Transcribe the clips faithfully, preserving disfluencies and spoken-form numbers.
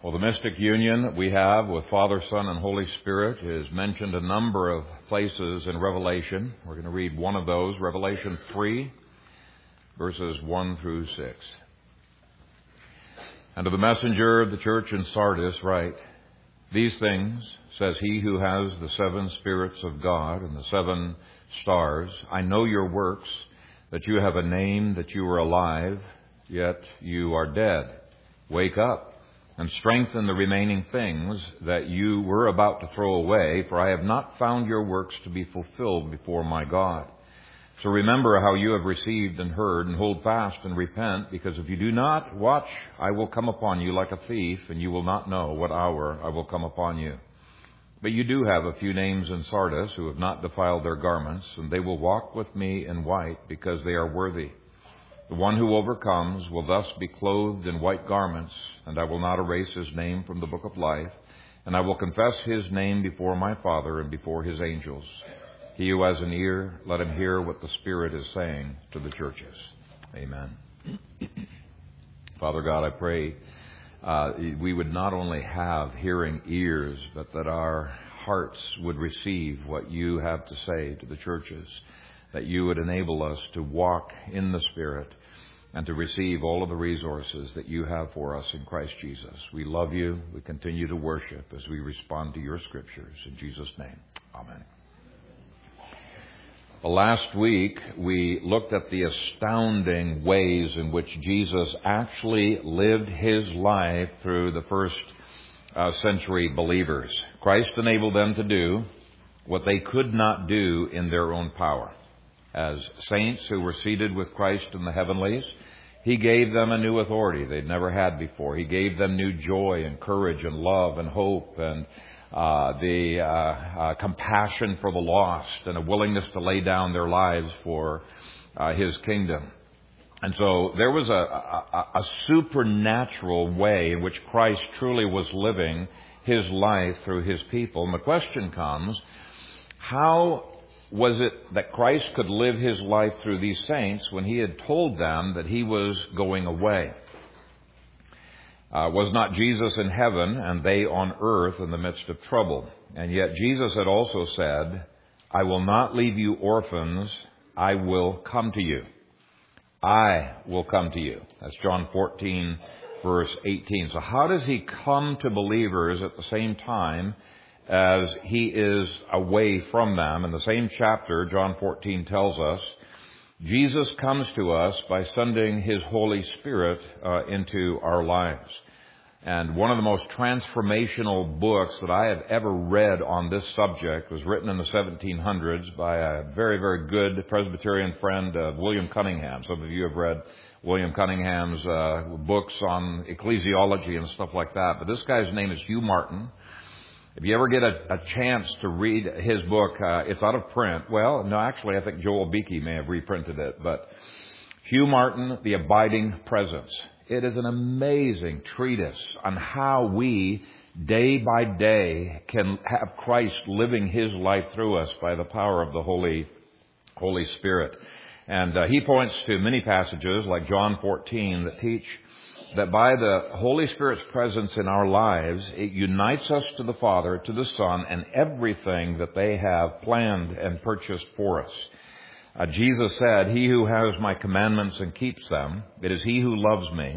Well, the mystic union we have with Father, Son, and Holy Spirit is mentioned a number of places in Revelation. We're going to read one of those, Revelation three, verses one through six. And to the messenger of the church in Sardis write, "These things says he who has the seven spirits of God and the seven stars. I know your works, that you have a name, that you are alive, yet you are dead. Wake up and strengthen the remaining things that you were about to throw away, for I have not found your works to be fulfilled before my God. So remember how you have received and heard, and hold fast and repent, because if you do not watch, I will come upon you like a thief, and you will not know what hour I will come upon you. But you do have a few names in Sardis who have not defiled their garments, and they will walk with me in white, because they are worthy. The one who overcomes will thus be clothed in white garments, and I will not erase his name from the book of life, and I will confess his name before my Father and before his angels. He who has an ear, let him hear what the Spirit is saying to the churches." Amen. Father God, I pray uh, we would not only have hearing ears, but that our hearts would receive what you have to say to the churches, that you would enable us to walk in the Spirit and to receive all of the resources that you have for us in Christ Jesus. We love you. We continue to worship as we respond to your scriptures. In Jesus' name, amen. Well, last week, we looked at the astounding ways in which Jesus actually lived his life through the first uh, century believers. Christ enabled them to do what they could not do in their own power. As saints who were seated with Christ in the heavenlies, he gave them a new authority they'd never had before. He gave them new joy and courage and love and hope and uh, the uh, uh, compassion for the lost and a willingness to lay down their lives for uh, his kingdom. And so there was a, a, a supernatural way in which Christ truly was living his life through his people. And the question comes, how was it that Christ could live his life through these saints when he had told them that he was going away? Uh, was not Jesus in heaven and they on earth in the midst of trouble? And yet Jesus had also said, "I will not leave you orphans, I will come to you. I will come to you." That's John fourteen, verse eighteen. So how does he come to believers at the same time as he is away from them? In the same chapter, John fourteen tells us, Jesus comes to us by sending his Holy Spirit uh, into our lives. And one of the most transformational books that I have ever read on this subject was written in the seventeen hundreds by a very, very good Presbyterian friend, uh, William Cunningham. Some of you have read William Cunningham's uh, books on ecclesiology and stuff like that. But this guy's name is Hugh Martin. If you ever get a, a chance to read his book, uh, it's out of print. Well, no, actually, I think Joel Beakey may have reprinted it. But Hugh Martin, The Abiding Presence. It is an amazing treatise on how we, day by day, can have Christ living his life through us by the power of the Holy, Holy Spirit. And uh, he points to many passages, like John fourteen, that teach that by the Holy Spirit's presence in our lives, it unites us to the Father, to the Son, and everything that they have planned and purchased for us. Uh, Jesus said, "He who has my commandments and keeps them, it is he who loves me.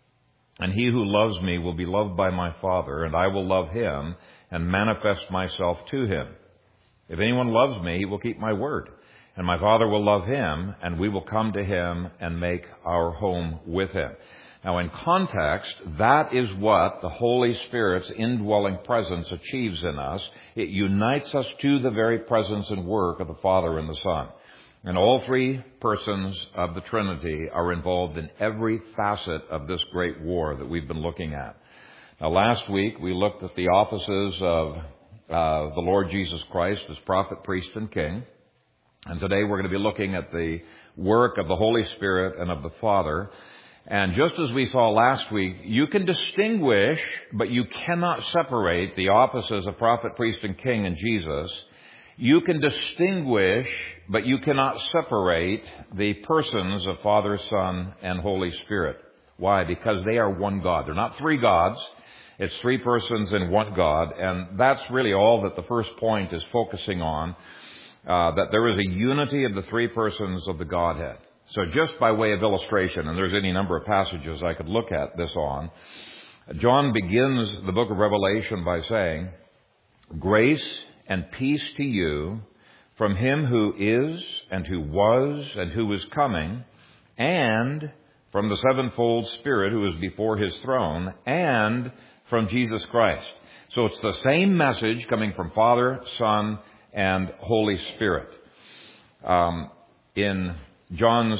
And he who loves me will be loved by my Father, and I will love him and manifest myself to him. If anyone loves me, he will keep my word. And my Father will love him, and we will come to him and make our home with him." Now, in context, that is what the Holy Spirit's indwelling presence achieves in us. It unites us to the very presence and work of the Father and the Son. And all three persons of the Trinity are involved in every facet of this great war that we've been looking at. Now, last week, we looked at the offices of uh, the Lord Jesus Christ as prophet, priest, and king. And today we're going to be looking at the work of the Holy Spirit and of the Father. And just as we saw last week, you can distinguish, but you cannot separate the offices of prophet, priest, and king in Jesus. You can distinguish, but you cannot separate the persons of Father, Son, and Holy Spirit. Why? Because they are one God. They're not three gods. It's three persons in one God, and that's really all that the first point is focusing on, uh, that there is a unity of the three persons of the Godhead. So just by way of illustration, and there's any number of passages I could look at this on, John begins the book of Revelation by saying, "Grace and peace to you from him who is and who was and who is coming, and from the sevenfold Spirit who is before his throne, and from Jesus Christ." So it's the same message coming from Father, Son, and Holy Spirit. Um, in John's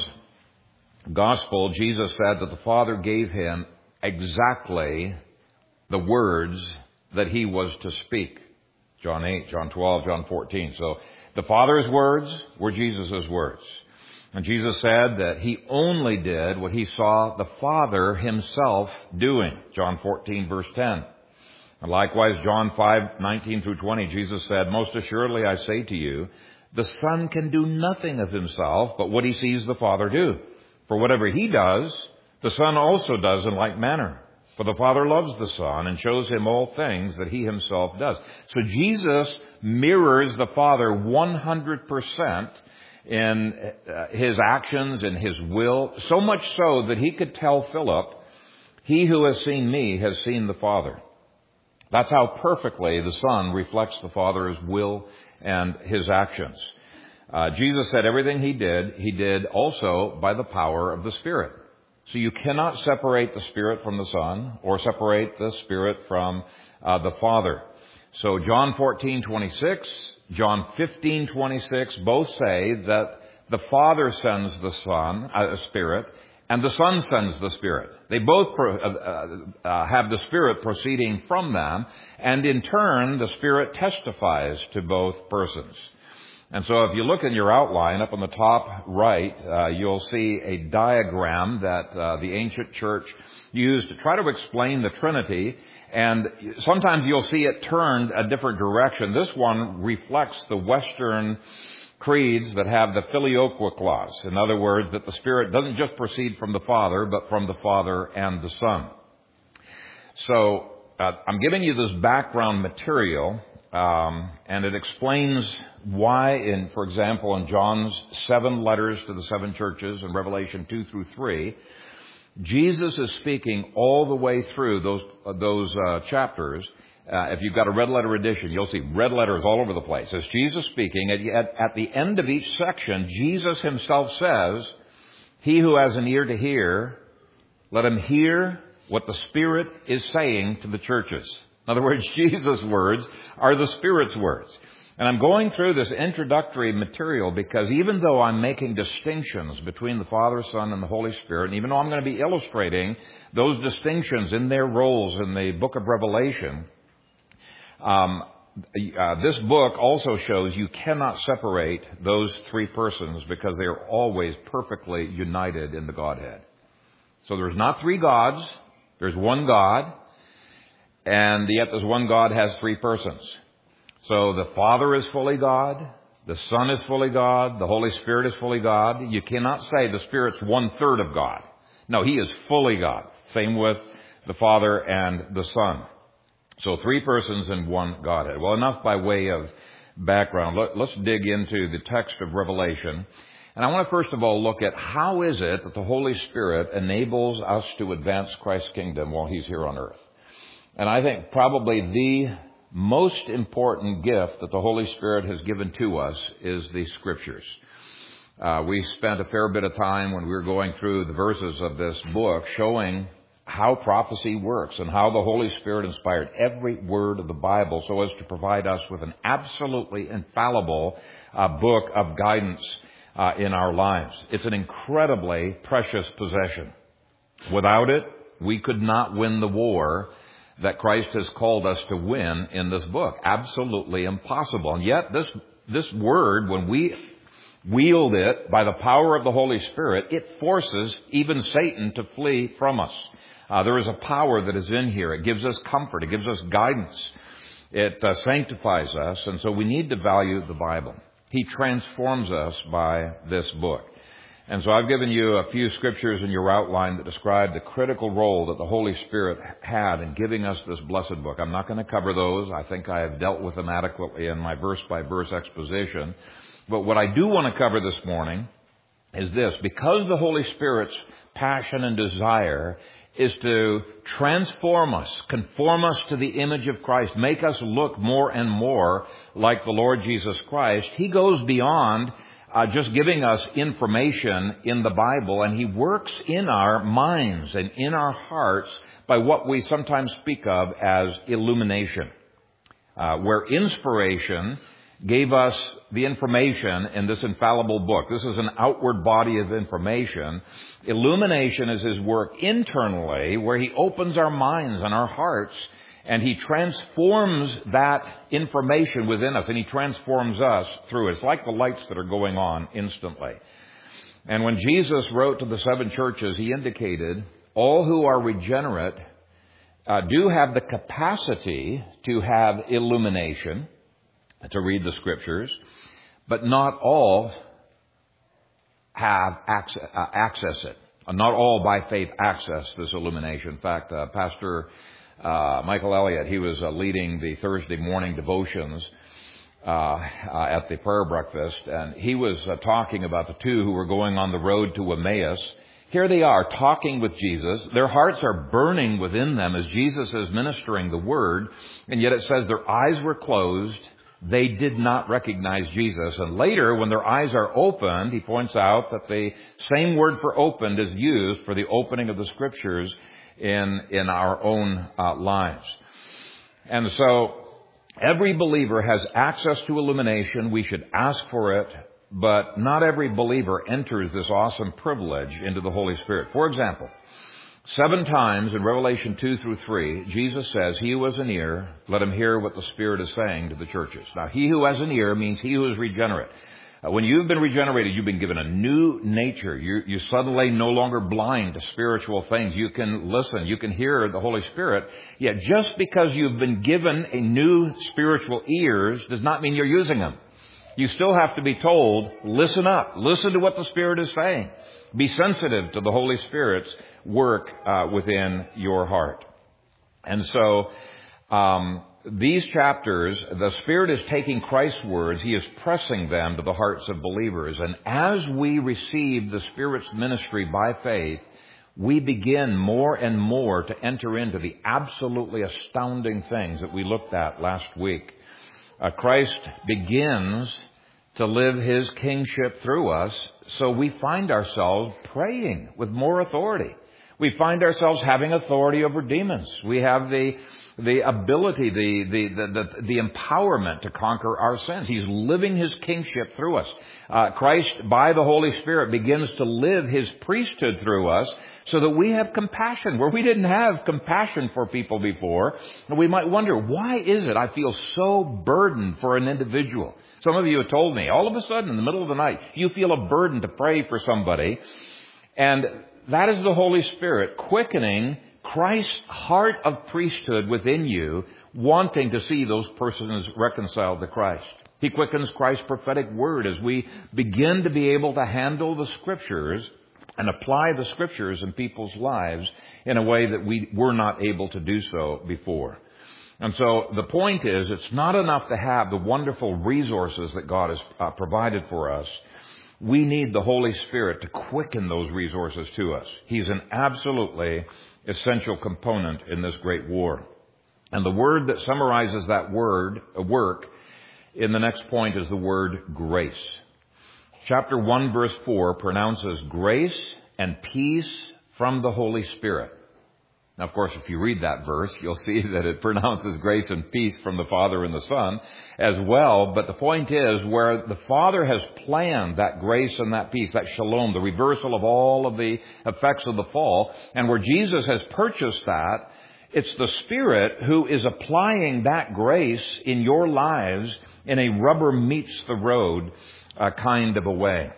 Gospel, Jesus said that the Father gave him exactly the words that he was to speak. John eight, John twelve, John fourteen. So the Father's words were Jesus' words. And Jesus said that he only did what he saw the Father himself doing. John fourteen, verse ten. And likewise, John five, nineteen through twenty, Jesus said, "Most assuredly I say to you, the Son can do nothing of himself but what he sees the Father do. For whatever he does, the Son also does in like manner. For the Father loves the Son and shows him all things that he himself does." So Jesus mirrors the Father one hundred percent in his actions and his will, so much so that he could tell Philip, "He who has seen me has seen the Father." That's how perfectly the Son reflects the Father's will and his actions. Uh, Jesus said everything he did, he did also by the power of the Spirit. So you cannot separate the Spirit from the Son or separate the Spirit from uh, the Father. So John fourteen twenty-six, John fifteen twenty-six both say that the Father sends the Son, uh, Spirit, and the Son sends the Spirit. They both pro- uh, uh, have the Spirit proceeding from them, and in turn, the Spirit testifies to both persons. And so if you look in your outline, up on the top right, uh, you'll see a diagram that uh, the ancient church used to try to explain the Trinity. And sometimes you'll see it turned a different direction. This one reflects the Western creeds that have the filioque clause. In other words, that the Spirit doesn't just proceed from the Father, but from the Father and the Son. So uh, I'm giving you this background material, um, and it explains why, in, for example, in John's seven letters to the seven churches in Revelation two through three, Jesus is speaking all the way through those uh, those uh, chapters. Uh, if you've got a red letter edition, you'll see red letters all over the place. It's Jesus speaking. At, at, at the end of each section, Jesus himself says, "He who has an ear to hear, let him hear what the Spirit is saying to the churches." In other words, Jesus' words are the Spirit's words. And I'm going through this introductory material because even though I'm making distinctions between the Father, Son, and the Holy Spirit, and even though I'm going to be illustrating those distinctions in their roles in the book of Revelation, um, uh, this book also shows you cannot separate those three persons because they are always perfectly united in the Godhead. So there's not three gods, there's one God, and yet this one God has three persons. So the Father is fully God, the Son is fully God, the Holy Spirit is fully God. You cannot say the Spirit's one-third of God. No, He is fully God. Same with the Father and the Son. So three persons in one Godhead. Well, enough by way of background. Let, let's dig into the text of Revelation. And I want to first of all look at how is it that the Holy Spirit enables us to advance Christ's kingdom while He's here on earth. And I think probably the most important gift that the Holy Spirit has given to us is the Scriptures. Uh, we spent a fair bit of time when we were going through the verses of this book showing how prophecy works and how the Holy Spirit inspired every word of the Bible so as to provide us with an absolutely infallible uh, book of guidance uh, in our lives. It's an incredibly precious possession. Without it, we could not win the war that Christ has called us to win in this book. Absolutely impossible. And yet this, this word, when we wield it by the power of the Holy Spirit, it forces even Satan to flee from us. Uh, there is a power that is in here. It gives us comfort. It gives us guidance. It uh, sanctifies us. And so we need to value the Bible. He transforms us by this book. And so I've given you a few scriptures in your outline that describe the critical role that the Holy Spirit had in giving us this blessed book. I'm not going to cover those. I think I have dealt with them adequately in my verse-by-verse exposition. But what I do want to cover this morning is this. Because the Holy Spirit's passion and desire is to transform us, conform us to the image of Christ, make us look more and more like the Lord Jesus Christ, He goes beyond Uh, just giving us information in the Bible, and He works in our minds and in our hearts by what we sometimes speak of as illumination, uh, where inspiration gave us the information in this infallible book. This is an outward body of information. Illumination is His work internally, where He opens our minds and our hearts, and He transforms that information within us, and He transforms us through it. It's like the lights that are going on instantly. And when Jesus wrote to the seven churches, He indicated all who are regenerate uh, do have the capacity to have illumination, to read the Scriptures, but not all have access, uh, access it. Not all by faith access this illumination. In fact, uh, Pastor Uh, Michael Elliott, he was uh, leading the Thursday morning devotions uh, uh, at the prayer breakfast, and he was uh, talking about the two who were going on the road to Emmaus. Here they are talking with Jesus. Their hearts are burning within them as Jesus is ministering the word, and yet it says their eyes were closed. They did not recognize Jesus. And later, when their eyes are opened, he points out that the same word for opened is used for the opening of the Scriptures in in our own uh, lives. And so every believer has access to illumination. We should ask for it, but not every believer enters this awesome privilege into the Holy Spirit. For example, seven times in Revelation two through three, Jesus says, "He who has an ear, let him hear what the Spirit is saying to the churches." Now, he who has an ear means he who is regenerate. Uh, when you've been regenerated, you've been given a new nature. You, you suddenly no longer blind to spiritual things. You can listen. You can hear the Holy Spirit. Yet just because you've been given a new spiritual ears does not mean you're using them. You still have to be told, listen up. Listen to what the Spirit is saying. Be sensitive to the Holy Spirit's work uh, within your heart. And so, um, these chapters, the Spirit is taking Christ's words. He is pressing them to the hearts of believers. And as we receive the Spirit's ministry by faith, we begin more and more to enter into the absolutely astounding things that we looked at last week. Uh, Christ begins to live His kingship through us, so we find ourselves praying with more authority. We find ourselves having authority over demons. We have the the ability, the, the, the, the, the empowerment to conquer our sins. He's living His kingship through us. Uh, Christ, by the Holy Spirit, begins to live His priesthood through us so that we have compassion where we didn't have compassion for people before. And we might wonder, why is it I feel so burdened for an individual? Some of you have told me, all of a sudden, in the middle of the night, you feel a burden to pray for somebody. And that is the Holy Spirit quickening Christ's heart of priesthood within you, wanting to see those persons reconciled to Christ. He quickens Christ's prophetic word as we begin to be able to handle the Scriptures and apply the Scriptures in people's lives in a way that we were not able to do so before. And so the point is, it's not enough to have the wonderful resources that God has uh, provided for us. We need the Holy Spirit to quicken those resources to us. He's an absolutely essential component in this great war. And the word that summarizes that word, uh, work, in the next point is the word grace. Chapter one, verse four pronounces grace and peace from the Holy Spirit. Now, of course, if you read that verse, you'll see that it pronounces grace and peace from the Father and the Son as well. But the point is, where the Father has planned that grace and that peace, that shalom, the reversal of all of the effects of the fall, and where Jesus has purchased that, it's the Spirit who is applying that grace in your lives in a rubber meets the road uh, kind of a way.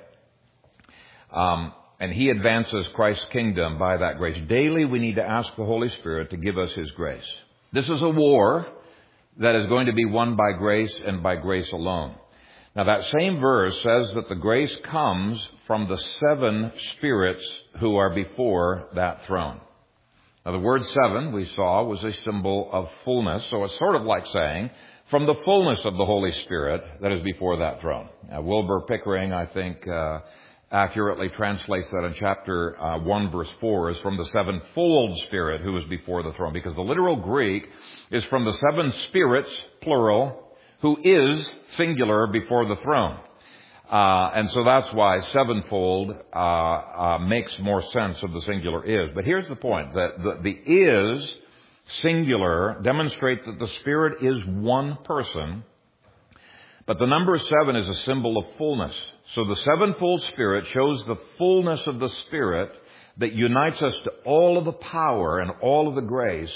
Um, And He advances Christ's kingdom by that grace. Daily we need to ask the Holy Spirit to give us His grace. This is a war that is going to be won by grace and by grace alone. Now that same verse says that the grace comes from the seven spirits who are before that throne. Now the word seven, we saw, was a symbol of fullness. So it's sort of like saying, from the fullness of the Holy Spirit that is before that throne. Now Wilbur Pickering, I think, uh, accurately translates that in chapter uh, one, verse four, is from the sevenfold Spirit who is before the throne. Because the literal Greek is from the seven spirits, plural, who is singular before the throne. Uh, and so that's why sevenfold uh, uh, makes more sense of the singular is. But here's the point, that the, the is singular demonstrates that the Spirit is one person, but the number seven is a symbol of fullness. So the sevenfold Spirit shows the fullness of the Spirit that unites us to all of the power and all of the grace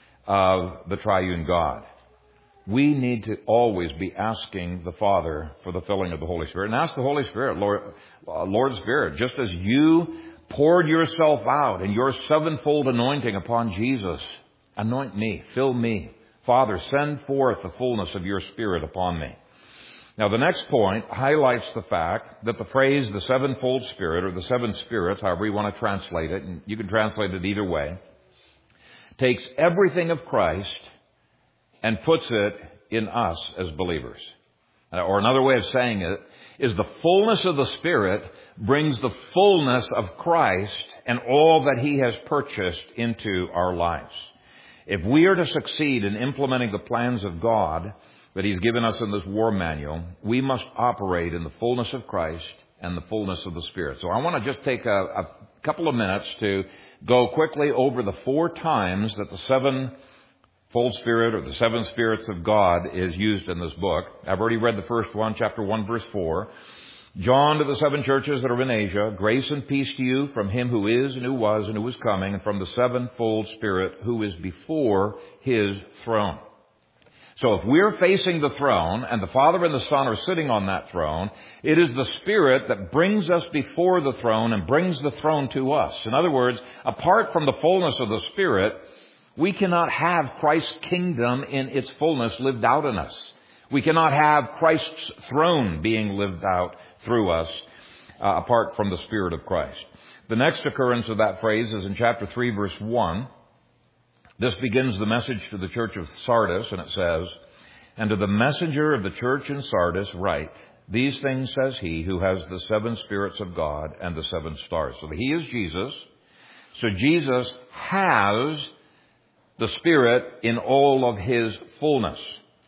of the triune God. We need to always be asking the Father for the filling of the Holy Spirit. And ask the Holy Spirit, Lord, uh, Lord Spirit, just as you poured yourself out in your sevenfold anointing upon Jesus, anoint me, fill me. Father, send forth the fullness of your Spirit upon me. Now, the next point highlights the fact that the phrase the sevenfold Spirit, or the seven spirits, however you want to translate it, and you can translate it either way, takes everything of Christ and puts it in us as believers. Or another way of saying it is the fullness of the Spirit brings the fullness of Christ and all that He has purchased into our lives. If we are to succeed in implementing the plans of God that He's given us in this war manual, we must operate in the fullness of Christ and the fullness of the Spirit. So I want to just take a, a couple of minutes to go quickly over the four times that the seven Fold Spirit, or the seven spirits of God, is used in this book. I've already read the first one, chapter one, verse four. John to the seven churches that are in Asia, grace and peace to you from Him who is and who was and who is coming, and from the sevenfold Spirit who is before His throne. So if we're facing the throne and the Father and the Son are sitting on that throne, it is the Spirit that brings us before the throne and brings the throne to us. In other words, apart from the fullness of the Spirit, we cannot have Christ's kingdom in its fullness lived out in us. We cannot have Christ's throne being lived out through us uh, apart from the Spirit of Christ. The next occurrence of that phrase is in chapter three, verse one. This begins the message to the church of Sardis, and it says, "And to the messenger of the church in Sardis write, these things says he who has the seven spirits of God and the seven stars." So he is Jesus. So Jesus has the Spirit in all of His fullness.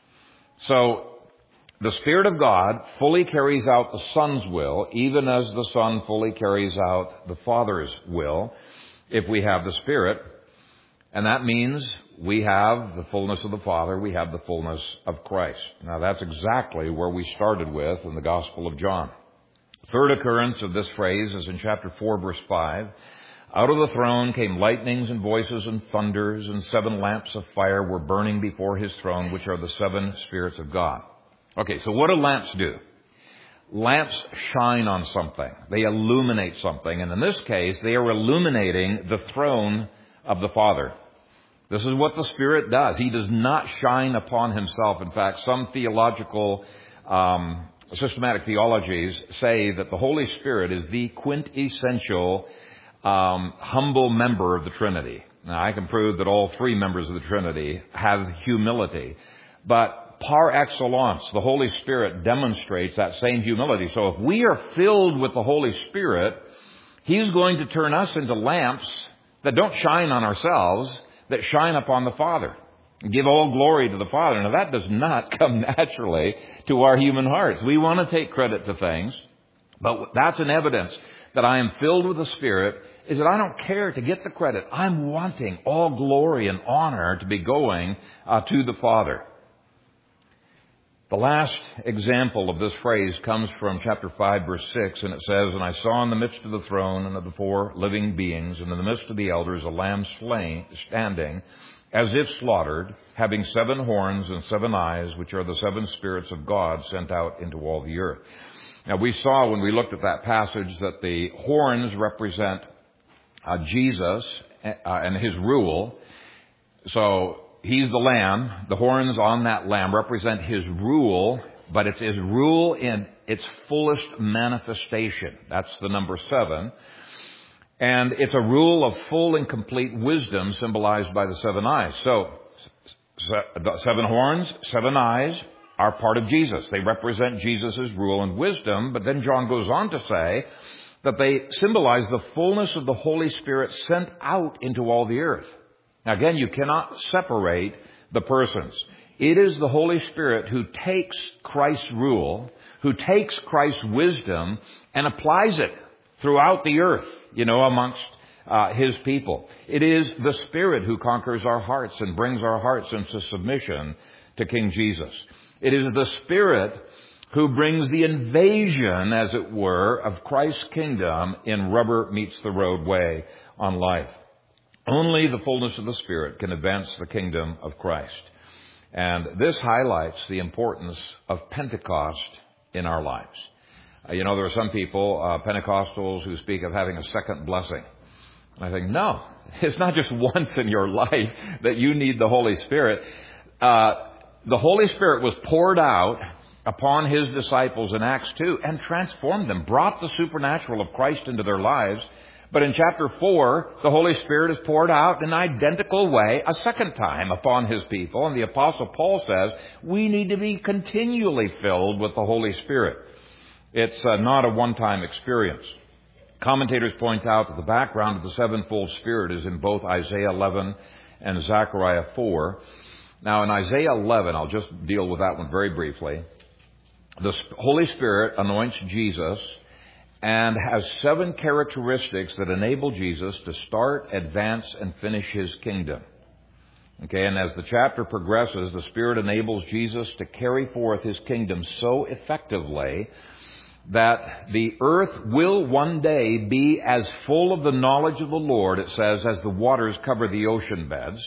So the Spirit of God fully carries out the Son's will, even as the Son fully carries out the Father's will, if we have the Spirit. And that means we have the fullness of the Father, we have the fullness of Christ. Now that's exactly where we started with in the Gospel of John. Third occurrence of this phrase is in chapter four, verse five. "Out of the throne came lightnings and voices and thunders, and seven lamps of fire were burning before His throne, which are the seven spirits of God." Okay, so what do lamps do? Lamps shine on something. They illuminate something. And in this case, they are illuminating the throne of the Father. This is what the Spirit does. He does not shine upon Himself. In fact, some theological um, systematic theologies say that the Holy Spirit is the quintessential Um, humble member of the Trinity. Now, I can prove that all three members of the Trinity have humility. But par excellence, the Holy Spirit demonstrates that same humility. So if we are filled with the Holy Spirit, He's going to turn us into lamps that don't shine on ourselves, that shine upon the Father. And give all glory to the Father. Now, that does not come naturally to our human hearts. We want to take credit to things, but that's an evidence that I am filled with the Spirit, is that I don't care to get the credit. I'm wanting all glory and honor to be going uh, to the Father. The last example of this phrase comes from chapter five, verse six, and it says, "And I saw in the midst of the throne and of the four living beings, and in the midst of the elders, a lamb slain, standing, as if slaughtered, having seven horns and seven eyes, which are the seven spirits of God sent out into all the earth." Now, we saw when we looked at that passage that the horns represent uh, Jesus uh, and His rule. So He's the Lamb. The horns on that Lamb represent His rule but it's His rule in its fullest manifestation. That's the number seven. And it's a rule of full and complete wisdom symbolized by the seven eyes. So, the seven horns, seven eyes are part of Jesus. They represent Jesus' rule and wisdom. But then John goes on to say that they symbolize the fullness of the Holy Spirit sent out into all the earth. Now again, you cannot separate the persons. It is the Holy Spirit who takes Christ's rule, who takes Christ's wisdom, and applies it throughout the earth, you know, amongst uh, His people. It is the Spirit who conquers our hearts and brings our hearts into submission to King Jesus. It is the Spirit who brings the invasion, as it were, of Christ's kingdom in rubber meets the road way on life. Only the fullness of the Spirit can advance the kingdom of Christ. And this highlights the importance of Pentecost in our lives. Uh, you know, there are some people, uh, Pentecostals, who speak of having a second blessing. And I think, no, it's not just once in your life that you need the Holy Spirit. Uh, the Holy Spirit was poured out upon His disciples in Acts two and transformed them, brought the supernatural of Christ into their lives. But in chapter four, the Holy Spirit is poured out in an identical way a second time upon His people. And the Apostle Paul says we need to be continually filled with the Holy Spirit. It's uh, not a one-time experience. Commentators point out that the background of the sevenfold Spirit is in both Isaiah eleven and Zechariah four. Now, in Isaiah eleven, I'll just deal with that one very briefly. The Holy Spirit anoints Jesus and has seven characteristics that enable Jesus to start, advance, and finish His kingdom. Okay, and as the chapter progresses, the Spirit enables Jesus to carry forth His kingdom so effectively that the earth will one day be as full of the knowledge of the Lord, it says, as the waters cover the ocean beds.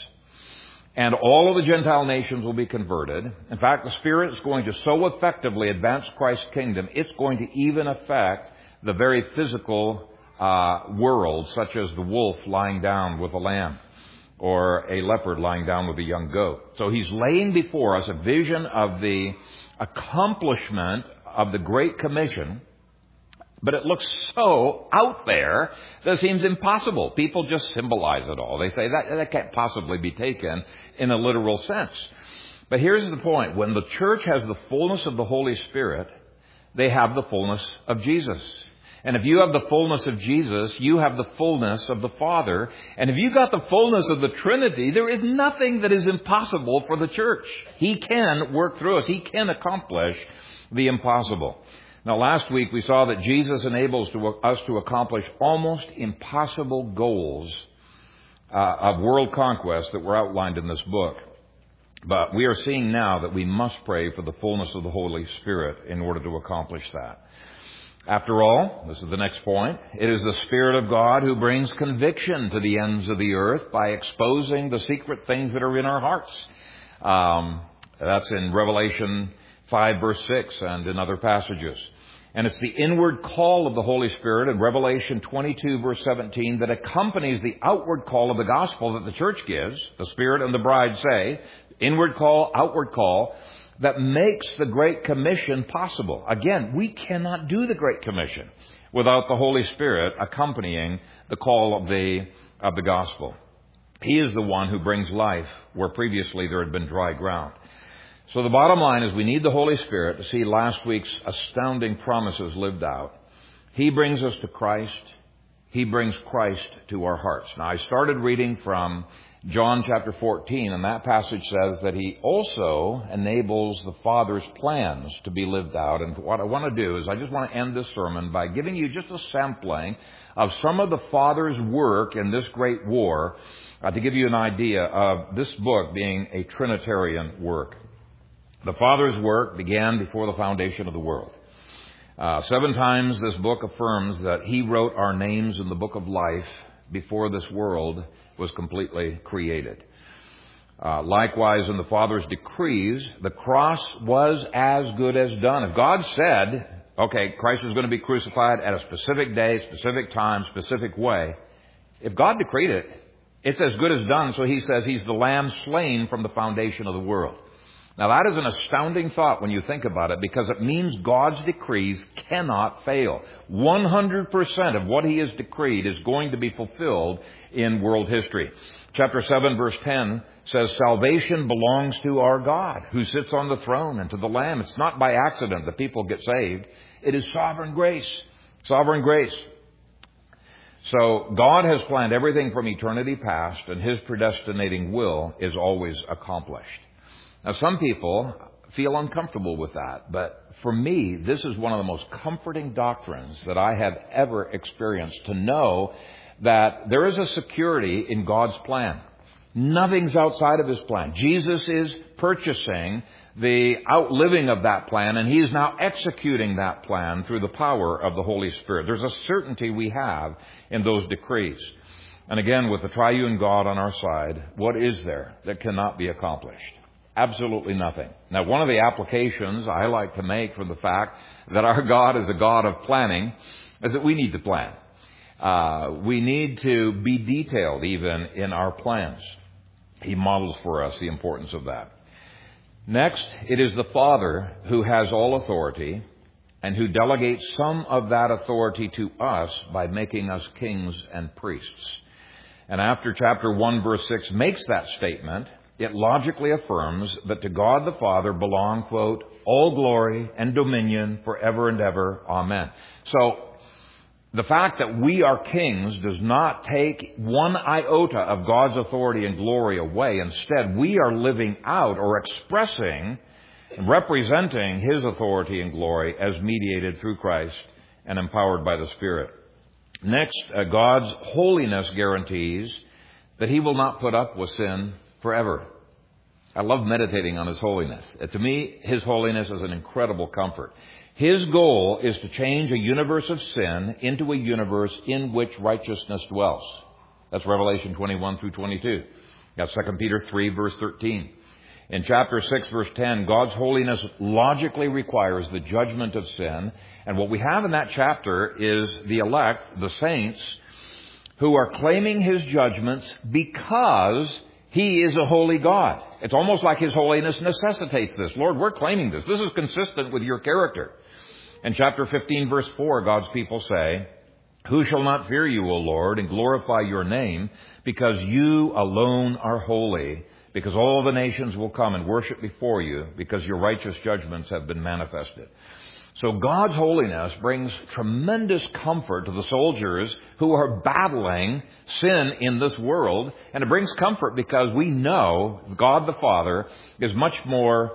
And all of the Gentile nations will be converted. In fact, the Spirit is going to so effectively advance Christ's kingdom, it's going to even affect the very physical uh, world, such as the wolf lying down with a lamb or a leopard lying down with a young goat. So He's laying before us a vision of the accomplishment of the Great Commission, but it looks so out there that it seems impossible. People just symbolize it all. They say that, that can't possibly be taken in a literal sense. But here's the point. When the church has the fullness of the Holy Spirit, they have the fullness of Jesus. And if you have the fullness of Jesus, you have the fullness of the Father. And if you've got the fullness of the Trinity, there is nothing that is impossible for the church. He can work through us. He can accomplish the impossible. Now, last week we saw that Jesus enables to, us to accomplish almost impossible goals uh, of world conquest that were outlined in this book. But we are seeing now that we must pray for the fullness of the Holy Spirit in order to accomplish that. After all, this is the next point, it is the Spirit of God who brings conviction to the ends of the earth by exposing the secret things that are in our hearts. Um, that's in Revelation five verse six and in other passages. And it's the inward call of the Holy Spirit in Revelation twenty-two verse seventeen that accompanies the outward call of the gospel that the church gives. The Spirit and the bride say, inward call, outward call, that makes the Great Commission possible. Again, we cannot do the Great Commission without the Holy Spirit accompanying the call of the, of the gospel. He is the one who brings life where previously there had been dry ground. So the bottom line is we need the Holy Spirit to see last week's astounding promises lived out. He brings us to Christ. He brings Christ to our hearts. Now, I started reading from John chapter fourteen, and that passage says that He also enables the Father's plans to be lived out. And what I want to do is I just want to end this sermon by giving you just a sampling of some of the Father's work in this great war uh, to give you an idea of this book being a Trinitarian work. The Father's work began before the foundation of the world. Uh, seven times this book affirms that He wrote our names in the book of life before this world was completely created. Uh, likewise, in the Father's decrees, the cross was as good as done. If God said, okay, Christ is going to be crucified at a specific day, specific time, specific way, if God decreed it, it's as good as done. So He says He's the Lamb slain from the foundation of the world. Now that is an astounding thought when you think about it, because it means God's decrees cannot fail. one hundred percent of what He has decreed is going to be fulfilled in world history. Chapter seven, verse ten says, salvation belongs to our God who sits on the throne and to the Lamb. It's not by accident that people get saved. It is sovereign grace. Sovereign grace. So God has planned everything from eternity past, and His predestinating will is always accomplished. Now, some people feel uncomfortable with that, but for me, this is one of the most comforting doctrines that I have ever experienced, to know that there is a security in God's plan. Nothing's outside of His plan. Jesus is purchasing the outliving of that plan, and He is now executing that plan through the power of the Holy Spirit. There's a certainty we have in those decrees. And again, with the triune God on our side, what is there that cannot be accomplished? Absolutely nothing. Now, one of the applications I like to make from the fact that our God is a God of planning is that we need to plan. Uh, we need to be detailed even in our plans. He models for us the importance of that. Next, it is the Father who has all authority and who delegates some of that authority to us by making us kings and priests. And after chapter one, verse six makes that statement, it logically affirms that to God the Father belong, quote, all glory and dominion forever and ever. Amen. So, the fact that we are kings does not take one iota of God's authority and glory away. Instead, we are living out or expressing and representing His authority and glory as mediated through Christ and empowered by the Spirit. Next, uh, God's holiness guarantees that He will not put up with sin forever. I love meditating on His holiness. Uh, to me, His holiness is an incredible comfort. His goal is to change a universe of sin into a universe in which righteousness dwells. That's Revelation twenty-one through twenty-two. That's Second Peter three, verse thirteen. In chapter six, verse ten, God's holiness logically requires the judgment of sin. And what we have in that chapter is the elect, the saints, who are claiming His judgments because He is a holy God. It's almost like His holiness necessitates this. Lord, we're claiming this. This is consistent with your character. In chapter fifteen, verse four, God's people say, who shall not fear you, O Lord, and glorify your name, because you alone are holy, because all the nations will come and worship before you, because your righteous judgments have been manifested. So God's holiness brings tremendous comfort to the soldiers who are battling sin in this world. And it brings comfort because we know God the Father is much more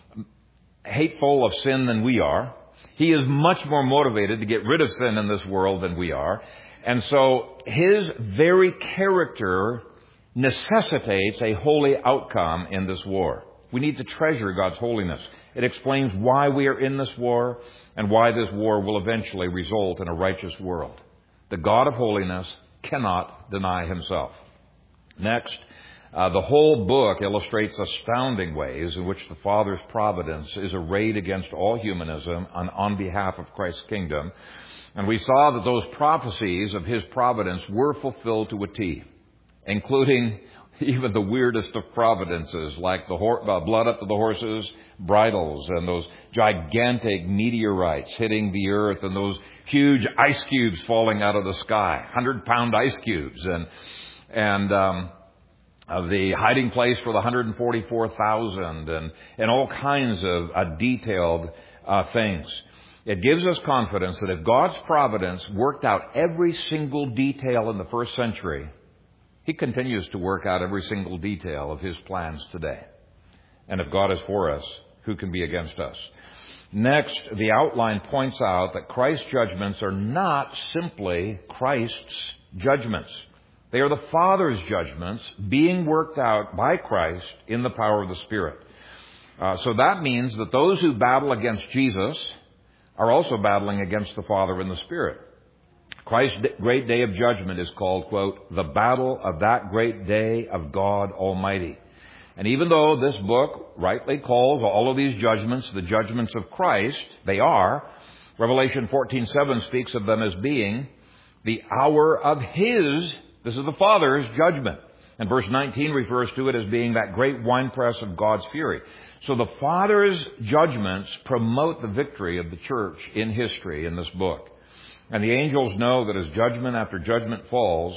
hateful of sin than we are. He is much more motivated to get rid of sin in this world than we are. And so His very character necessitates a holy outcome in this war. We need to treasure God's holiness. It explains why we are in this war and why this war will eventually result in a righteous world. The God of holiness cannot deny Himself. Next, uh, the whole book illustrates astounding ways in which the Father's providence is arrayed against all humanism and on behalf of Christ's kingdom. And we saw that those prophecies of His providence were fulfilled to a T, including even the weirdest of providences, like the hor- uh, blood up to the horses' bridles, and those gigantic meteorites hitting the earth, and those huge ice cubes falling out of the sky, hundred-pound ice cubes, and and um, uh, the hiding place for the one hundred forty-four thousand, and and all kinds of uh, detailed uh, things. It gives us confidence that if God's providence worked out every single detail in the first century, He continues to work out every single detail of His plans today. And if God is for us, who can be against us? Next, the outline points out that Christ's judgments are not simply Christ's judgments. They are the Father's judgments being worked out by Christ in the power of the Spirit. Uh, so that means that those who battle against Jesus are also battling against the Father and the Spirit. Christ's great day of judgment is called, quote, the battle of that great day of God Almighty. And even though this book rightly calls all of these judgments the judgments of Christ, they are. Revelation fourteen seven speaks of them as being the hour of His, this is the Father's judgment. And verse nineteen refers to it as being that great winepress of God's fury. So the Father's judgments promote the victory of the church in history in this book. And the angels know that as judgment after judgment falls,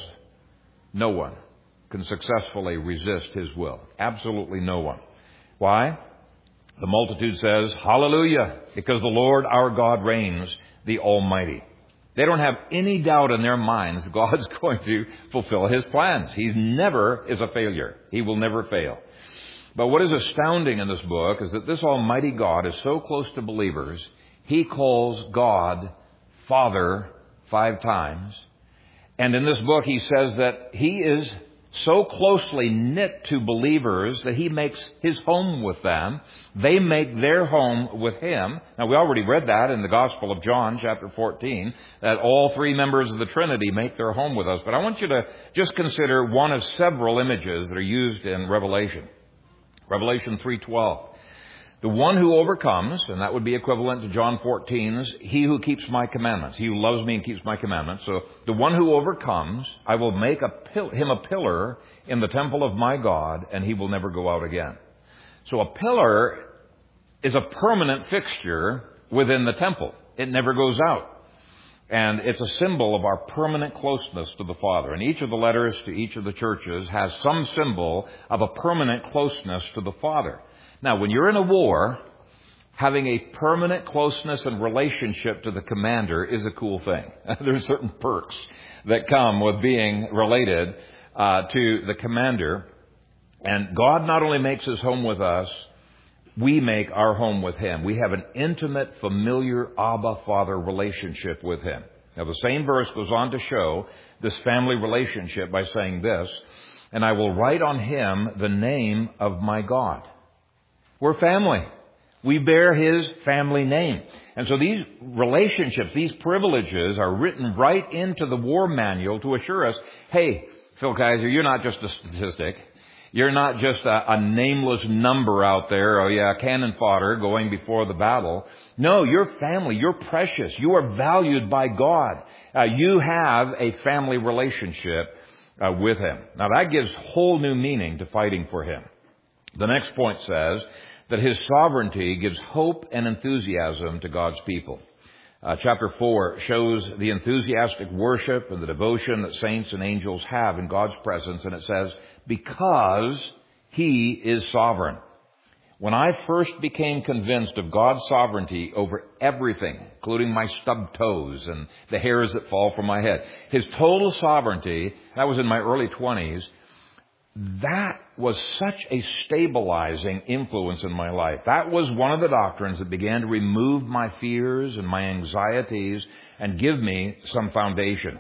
no one can successfully resist His will. Absolutely no one. Why? The multitude says, Hallelujah, because the Lord our God reigns, the Almighty. They don't have any doubt in their minds God's going to fulfill His plans. He never is a failure. He will never fail. But what is astounding in this book is that this Almighty God is so close to believers, He calls God Father five times. And in this book, He says that He is so closely knit to believers that He makes His home with them. They make their home with Him. Now, we already read that in the Gospel of John, chapter fourteen, that all three members of the Trinity make their home with us. But I want you to just consider one of several images that are used in Revelation. Revelation three twelve. The one who overcomes, and that would be equivalent to John fourteen's, he who keeps my commandments. He who loves me and keeps my commandments. So the one who overcomes, I will make a pil- him a pillar in the temple of my God, and he will never go out again. So a pillar is a permanent fixture within the temple. It never goes out. And it's a symbol of our permanent closeness to the Father. And each of the letters to each of the churches has some symbol of a permanent closeness to the Father. Now, when you're in a war, having a permanent closeness and relationship to the commander is a cool thing. There's certain perks that come with being related uh, to the commander. And God not only makes His home with us, we make our home with Him. We have an intimate, familiar Abba Father relationship with Him. Now, the same verse goes on to show this family relationship by saying this, and I will write on him the name of my God. We're family. We bear His family name. And so these relationships, these privileges are written right into the war manual to assure us, hey, Phil Kaiser, you're not just a statistic. You're not just a, a nameless number out there, oh yeah, cannon fodder going before the battle. No, you're family. You're precious. You are valued by God. Uh, you have a family relationship uh, with Him. Now that gives whole new meaning to fighting for Him. The next point says that His sovereignty gives hope and enthusiasm to God's people. Uh, chapter four shows the enthusiastic worship and the devotion that saints and angels have in God's presence. And it says, because He is sovereign. When I first became convinced of God's sovereignty over everything, including my stubbed toes and the hairs that fall from my head, His total sovereignty, that was in my early twenties, that was such a stabilizing influence in my life. That was one of the doctrines that began to remove my fears and my anxieties and give me some foundation.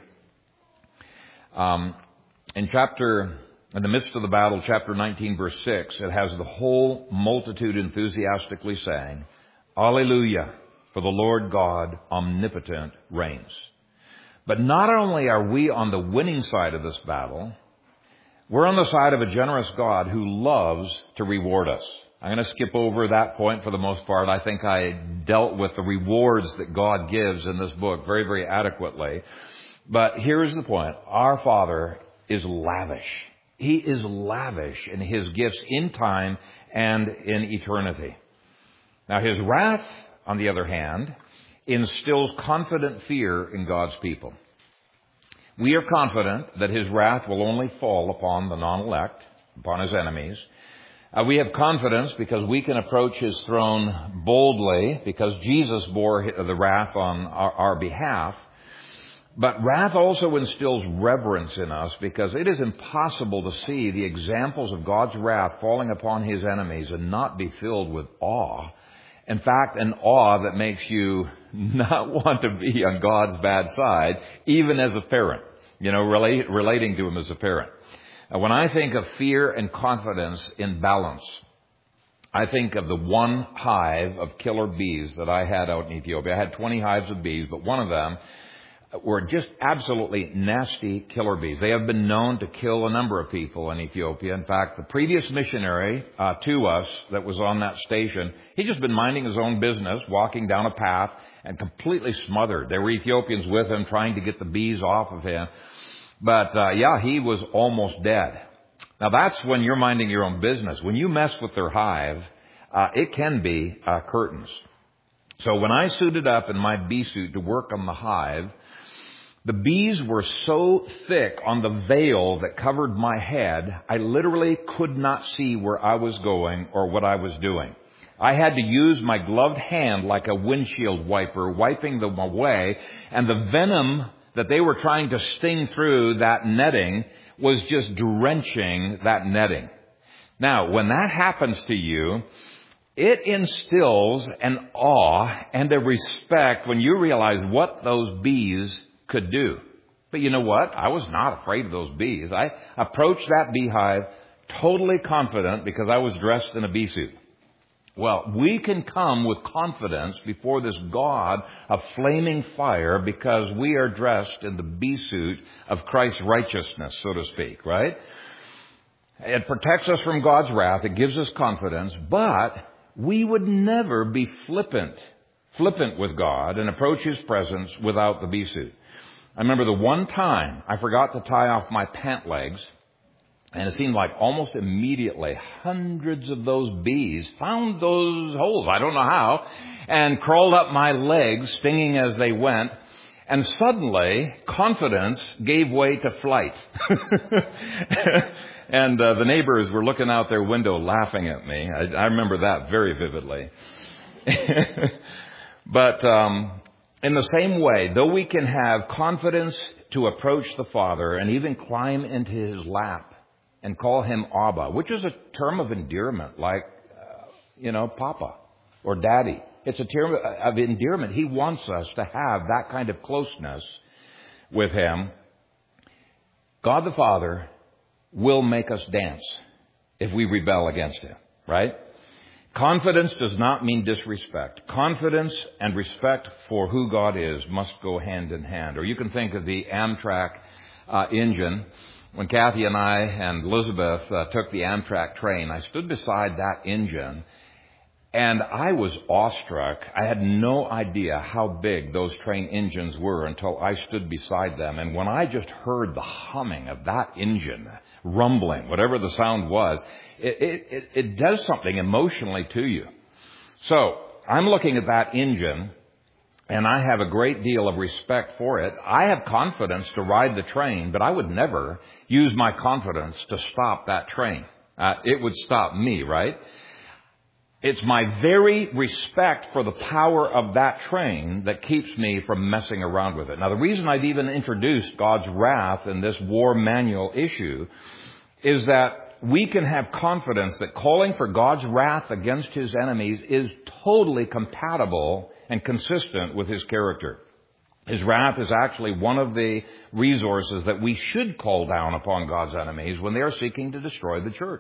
Um, in chapter, in the midst of the battle, chapter nineteen, verse six, it has the whole multitude enthusiastically saying, Alleluia, for the Lord God omnipotent reigns. But not only are we on the winning side of this battle, we're on the side of a generous God who loves to reward us. I'm going to skip over that point for the most part. I think I dealt with the rewards that God gives in this book very, very adequately. But here's the point. Our Father is lavish. He is lavish in His gifts in time and in eternity. Now, His wrath, on the other hand, instills confident fear in God's people. We are confident that His wrath will only fall upon the non-elect, upon His enemies. Uh, we have confidence because we can approach His throne boldly because Jesus bore the wrath on our, our behalf. But wrath also instills reverence in us because it is impossible to see the examples of God's wrath falling upon His enemies and not be filled with awe. In fact, an awe that makes you not want to be on God's bad side, even as a parent, you know, relate, relating to Him as a parent. Now, when I think of fear and confidence in balance, I think of the one hive of killer bees that I had out in Ethiopia. I had twenty hives of bees, but one of them were just absolutely nasty killer bees. They have been known to kill a number of people in Ethiopia. In fact, the previous missionary uh, to us that was on that station, he'd just been minding his own business, walking down a path, and completely smothered. There were Ethiopians with him trying to get the bees off of him. But, uh, yeah, he was almost dead. Now that's when you're minding your own business. When you mess with their hive, uh, it can be uh, curtains. So when I suited up in my bee suit to work on the hive, the bees were so thick on the veil that covered my head, I literally could not see where I was going or what I was doing. I had to use my gloved hand like a windshield wiper, wiping them away, and the venom that they were trying to sting through that netting was just drenching that netting. Now, when that happens to you, it instills an awe and a respect when you realize what those bees could do. But you know what? I was not afraid of those bees. I approached that beehive totally confident because I was dressed in a bee suit. Well, we can come with confidence before this God of flaming fire because we are dressed in the bee suit of Christ's righteousness, so to speak, right? It protects us from God's wrath. It gives us confidence, but we would never be flippant, flippant with God and approach His presence without the bee suit. I remember the one time I forgot to tie off my pant legs, and it seemed like almost immediately hundreds of those bees found those holes, I don't know how, and crawled up my legs, stinging as they went. And suddenly, confidence gave way to flight. And uh, the neighbors were looking out their window laughing at me. I, I remember that very vividly. But um, in the same way, though we can have confidence to approach the Father and even climb into His lap and call Him Abba, which is a term of endearment like, uh, you know, Papa or Daddy. It's a term of endearment. He wants us to have that kind of closeness with Him. God the Father will make us dance if we rebel against Him, right? Confidence does not mean disrespect. Confidence and respect for who God is must go hand in hand. Or you can think of the Amtrak uh, engine. When Kathy and I and Elizabeth uh, took the Amtrak train, I stood beside that engine, and I was awestruck. I had no idea how big those train engines were until I stood beside them. And when I just heard the humming of that engine, rumbling, whatever the sound was, it, it, it, it does something emotionally to you. So I'm looking at that engine, and I have a great deal of respect for it. I have confidence to ride the train, but I would never use my confidence to stop that train. Uh, it would stop me, right? It's my very respect for the power of that train that keeps me from messing around with it. Now, the reason I've even introduced God's wrath in this war manual issue is that we can have confidence that calling for God's wrath against His enemies is totally compatible and consistent with His character. His wrath is actually one of the resources that we should call down upon God's enemies when they are seeking to destroy the church.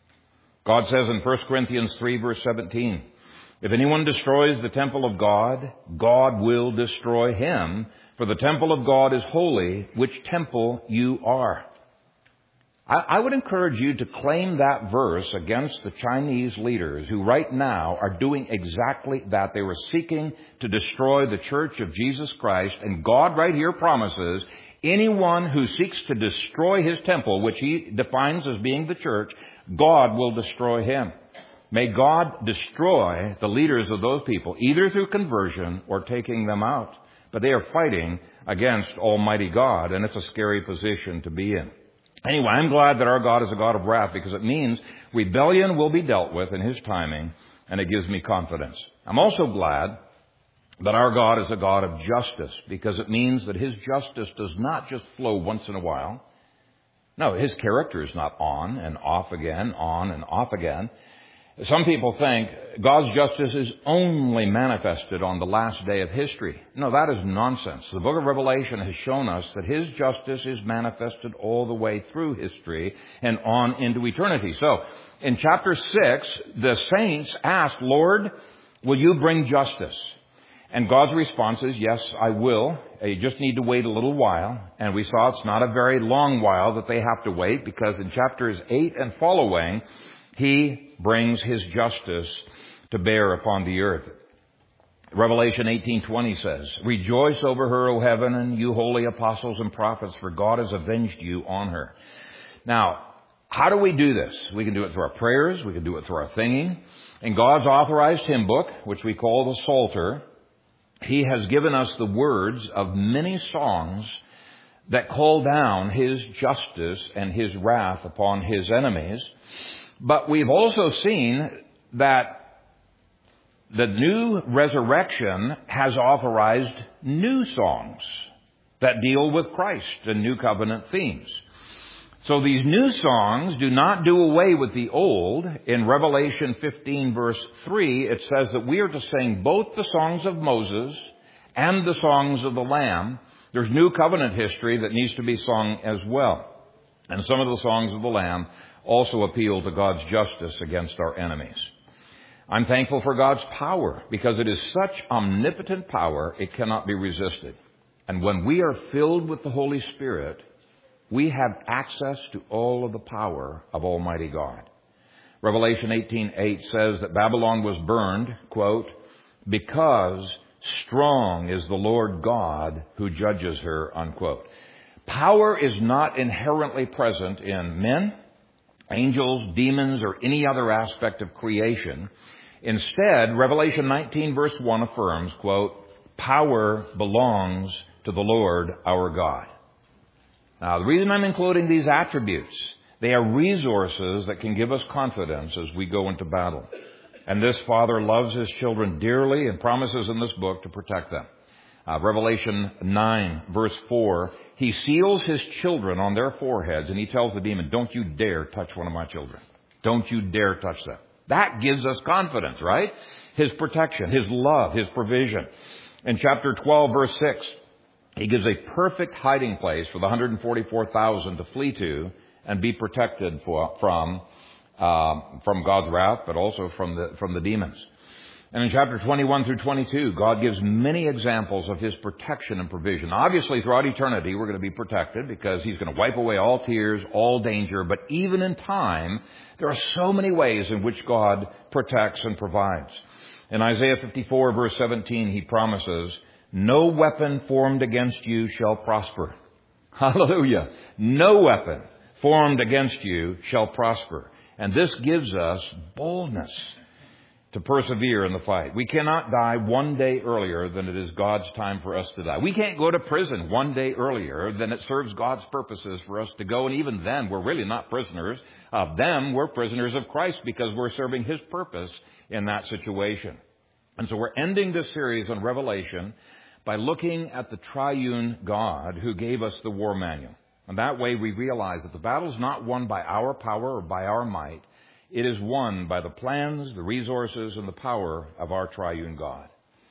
God says in First Corinthians three, verse seventeen, if anyone destroys the temple of God, God will destroy him, for the temple of God is holy, which temple you are. I, I would encourage you to claim that verse against the Chinese leaders who right now are doing exactly that. They were seeking to destroy the church of Jesus Christ, and God right here promises anyone who seeks to destroy His temple, which He defines as being the church, God will destroy him. May God destroy the leaders of those people, either through conversion or taking them out. But they are fighting against Almighty God, and it's a scary position to be in. Anyway, I'm glad that our God is a God of wrath, because it means rebellion will be dealt with in His timing, and it gives me confidence. I'm also glad that our God is a God of justice, because it means that His justice does not just flow once in a while. No, His character is not on and off again, on and off again. Some people think God's justice is only manifested on the last day of history. No, that is nonsense. The book of Revelation has shown us that His justice is manifested all the way through history and on into eternity. So, in chapter six, the saints asked, Lord, will you bring justice? And God's response is, yes, I will. You just need to wait a little while. And we saw it's not a very long while that they have to wait, because in chapters eight and following, He brings His justice to bear upon the earth. Revelation eighteen twenty says, rejoice over her, O heaven, and you holy apostles and prophets, for God has avenged you on her. Now, How do we do this? We can do it through our prayers. We can do it through our singing. In God's authorized hymn book, which we call the Psalter, he has given us the words of many songs that call down his justice and his wrath upon his enemies. But we've also seen that the new resurrection has authorized new songs that deal with Christ and new covenant themes. So these new songs do not do away with the old. In Revelation fifteen verse three, it says that we are to sing both the songs of Moses and the songs of the Lamb. There's new covenant history that needs to be sung as well. And some of the songs of the Lamb also appeal to God's justice against our enemies. I'm thankful for God's power because it is such omnipotent power, it cannot be resisted. And when we are filled with the Holy Spirit, we have access to all of the power of Almighty God. Revelation eighteen eight says that Babylon was burned, quote, because strong is the Lord God who judges her, unquote. Power is not inherently present in men, angels, demons, or any other aspect of creation. Instead, Revelation nineteen verse one affirms, quote, power belongs to the Lord our God. Now, the reason I'm including these attributes, they are resources that can give us confidence as we go into battle. And this Father loves his children dearly and promises in this book to protect them. Uh, Revelation nine, verse four, he seals his children on their foreheads, and he tells the demon, don't you dare touch one of my children. Don't you dare touch them. That gives us confidence, right? His protection, his love, his provision. In chapter twelve, verse six, he gives a perfect hiding place for the one hundred forty-four thousand to flee to and be protected for, from um, from God's wrath, but also from the from the demons. And in chapter twenty-one through twenty-two, God gives many examples of his protection and provision. Obviously, throughout eternity, we're going to be protected because he's going to wipe away all tears, all danger. But even in time, there are so many ways in which God protects and provides. In Isaiah fifty-four, verse seventeen, he promises, no weapon formed against you shall prosper. Hallelujah. No weapon formed against you shall prosper. And this gives us boldness to persevere in the fight. We cannot die one day earlier than it is God's time for us to die. We can't go to prison one day earlier than it serves God's purposes for us to go. And even then, we're really not prisoners of them. We're prisoners of Christ because we're serving his purpose in that situation. And so we're ending this series on Revelation by looking at the triune God who gave us the war manual. And that way we realize that the battle is not won by our power or by our might. It is won by the plans, the resources, and the power of our triune God.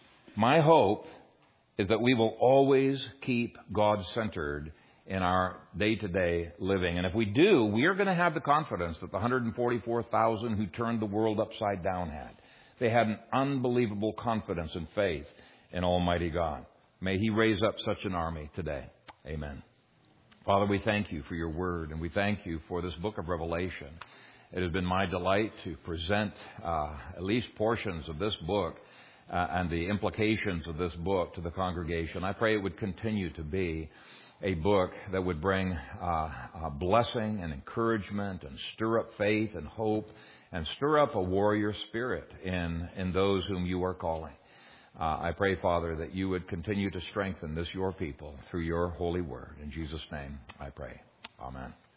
My hope is that we will always keep God centered in our day-to-day living. And if we do, we are going to have the confidence that the one hundred forty-four thousand who turned the world upside down had. They had an unbelievable confidence and faith in Almighty God. May he raise up such an army today. Amen. Father, we thank you for your word, and we thank you for this book of Revelation. It has been my delight to present uh, at least portions of this book uh, and the implications of this book to the congregation. I pray it would continue to be a book that would bring uh, a blessing and encouragement and stir up faith and hope and stir up a warrior spirit in, in those whom you are calling. Uh, I pray, Father, that you would continue to strengthen this, your people, through your holy word. In Jesus' name, I pray. Amen.